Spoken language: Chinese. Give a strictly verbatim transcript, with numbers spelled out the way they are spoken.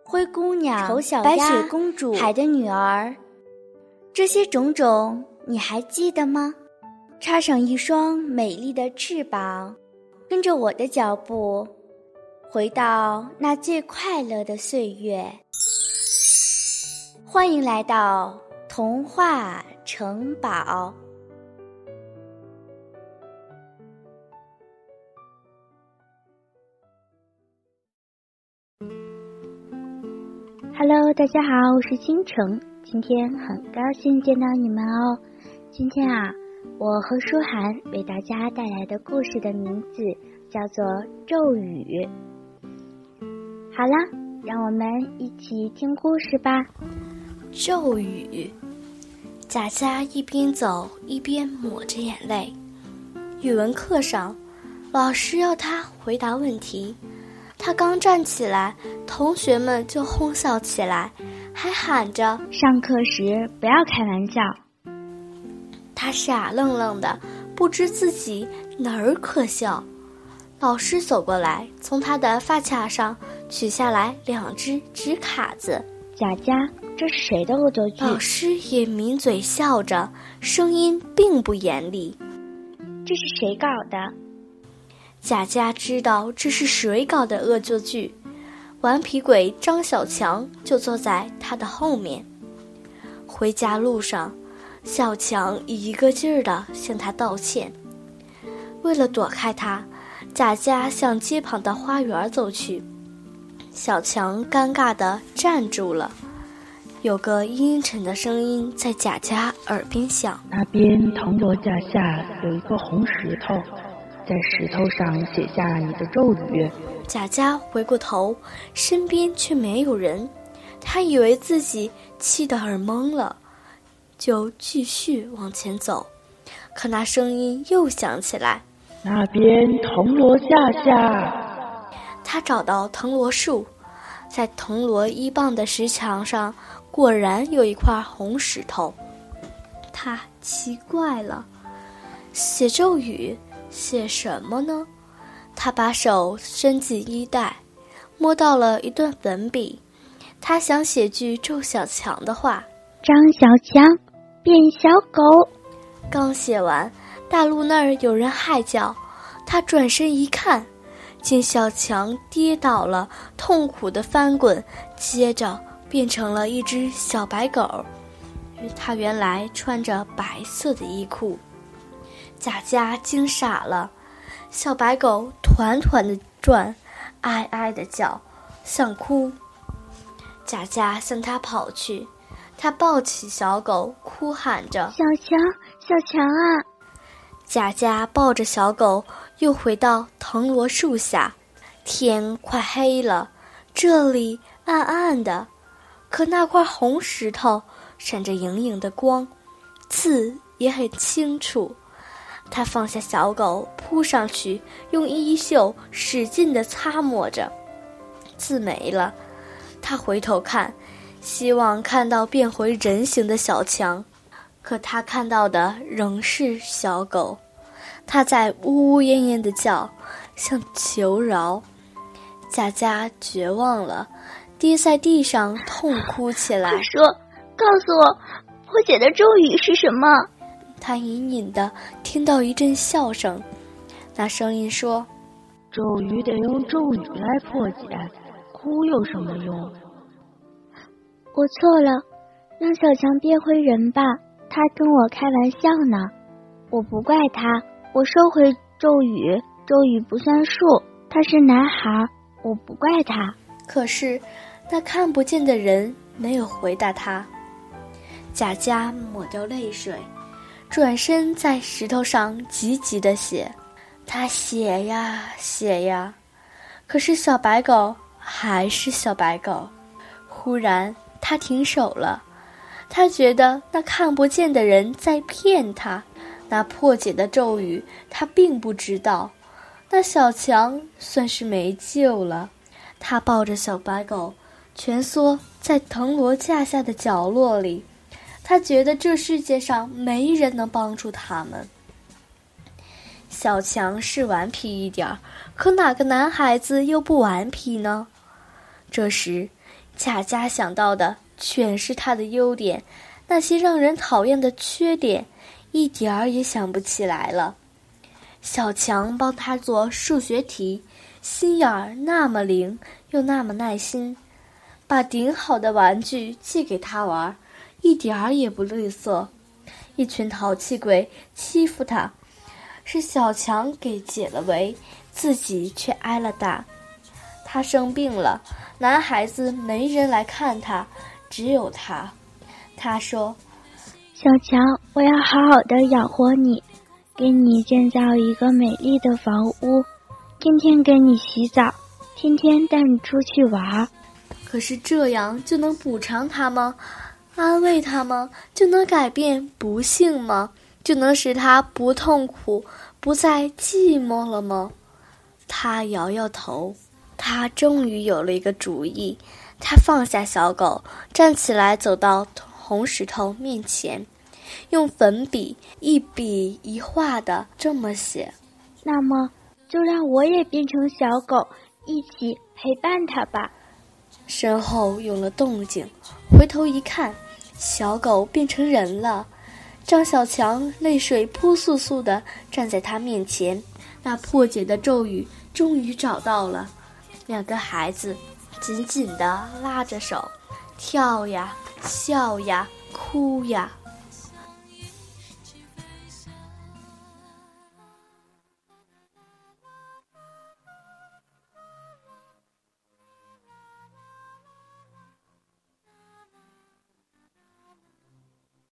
灰姑娘、 丑小鸭、 白雪公主、 海的女儿， 这些种种你还记得吗？插上一双美丽的翅膀，跟着我的脚步，回到那最快乐的岁月。欢迎来到童话城堡。 Hello， 大家好，我是金城，今天很高兴见到你们哦。今天啊，我和舒涵为大家带来的故事的名字叫做《咒语》。好啦，让我们一起听故事吧。 咒语。贾家一边走一边抹着眼泪。语文课上，老师要他回答问题。他刚站起来，同学们就哄笑起来，还喊着上课时不要开玩笑。 他傻愣愣的，不知自己哪儿可笑。老师走过来，从他的发卡上取下来两只纸卡子。 贾家，这是谁的恶作剧？ 老师也抿嘴笑着，声音并不严厉。 这是谁搞的？ 贾家知道这是谁搞的恶作剧，顽皮鬼张小强就坐在他的后面。回家路上，小强一个劲儿地向他道歉。为了躲开他，贾家向街旁的花园走去。小强尴尬地站住了，有个阴沉的声音在贾家耳边响： 那边藤萝架下有一个红石头，在石头上写下你的咒语。 贾家回过头，身边却没有人，他以为自己气得耳懵了，就继续往前走。可那声音又响起来： 那边藤萝架下。 他找到藤萝树，在藤萝一傍的石墙上果然有一块红石头。他奇怪了，写咒语写什么呢？他把手伸进衣袋，摸到了一段粉笔，他想写句咒小强的话： 张小强变小狗。 刚写完，大路那儿有人嗨叫，他转身一看，见小强跌倒了，痛苦地翻滚，接着变成了一只小白狗。他原来穿着白色的衣裤。贾家惊傻了，小白狗团团地转，哀哀地叫，想哭。贾家向他跑去，他抱起小狗，哭喊着： 小强，小强啊！ 贾家抱着小狗又回到藤萝树下。天快黑了，这里暗暗的，可那块红石头闪着莹莹的光，字也很清楚。他放下小狗，扑上去，用衣袖使劲地擦抹着，字没了。他回头看，希望看到变回人形的小强，可他看到的仍是小狗。他在呜呜咽咽地叫，像求饶。贾家绝望了，跌在地上痛哭起来。 快说，告诉我，我写的咒语是什么？ 他隐隐地听到一阵笑声，那声音说： 咒语得用咒语来破解，哭有什么用？ 我错了，让小强变回人吧，他跟我开玩笑呢。我不怪他，我收回咒语，咒语不算数，他是男孩，我不怪他。 可是那看不见的人没有回答他。贾家抹掉泪水，转身在石头上急急地写。他写呀写呀，可是小白狗还是小白狗。忽然他停手了，他觉得那看不见的人在骗他，那破解的咒语他并不知道。那小强算是没救了。他抱着小白狗，蜷缩在藤萝架下的角落里，他觉得这世界上没人能帮助他们。小强是顽皮一点儿，可哪个男孩子又不顽皮呢？这时， 贾家想到的全是他的优点，那些让人讨厌的缺点一点儿也想不起来了。小强帮他做数学题，心眼儿那么灵，又那么耐心，把顶好的玩具寄给他玩，一点儿也不吝啬。一群淘气鬼欺负他，是小强给解了围，自己却挨了打。他生病了，男孩子没人来看他，只有他。他说： 小强，我要好好的养活你，给你建造一个美丽的房屋，天天给你洗澡，天天带你出去玩。 可是这样就能补偿他吗？安慰他吗？就能改变不幸吗？就能使他不痛苦，不再寂寞了吗？他摇摇头。他终于有了一个主意，他放下小狗，站起来走到红石头面前，用粉笔一笔一画的这么写： 那么就让我也变成小狗，一起陪伴他吧。 身后有了动静，回头一看，小狗变成人了。张小强泪水扑簌簌地站在他面前，那破解的咒语终于找到了。两个孩子紧紧地拉着手，跳呀，笑呀，哭呀。